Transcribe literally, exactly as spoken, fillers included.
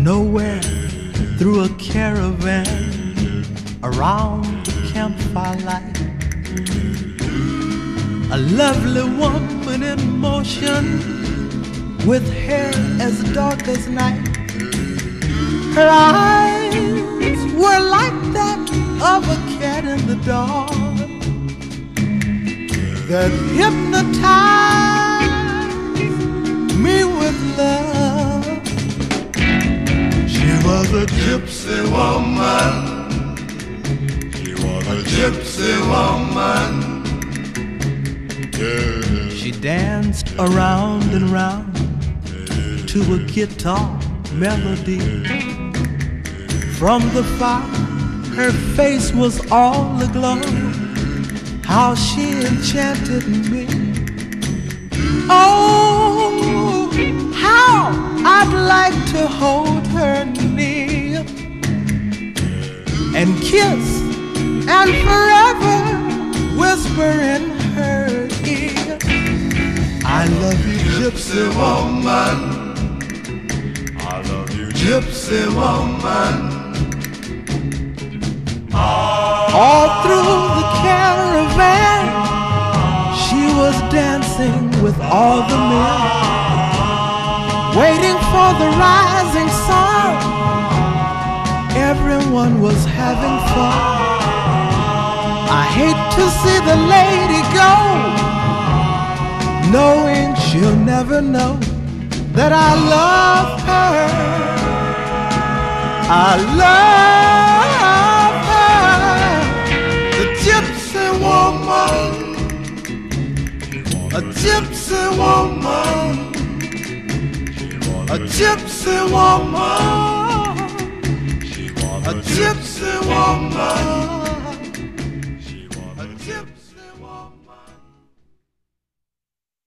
Nowhere through a caravan around the campfire light, a lovely woman in motion with hair as dark as night. Her eyes were like that of a cat in the dark that hypnotized me with love. She was a gypsy woman. She was a gypsy woman. Yeah. She danced around and round to a guitar melody. From the fire, her face was all aglow. How she enchanted me. Oh, how I'd like to hold her near and kiss and forever whisper in her ear, I love you, gypsy woman. I love you, gypsy woman. All through the caravan, she was dancing with all the men, waiting for the rising sun. Everyone was having fun. I hate to see the lady go, knowing she'll never know that I love her. I love her, the gypsy woman, a gypsy woman, a gypsy woman, a gypsy woman.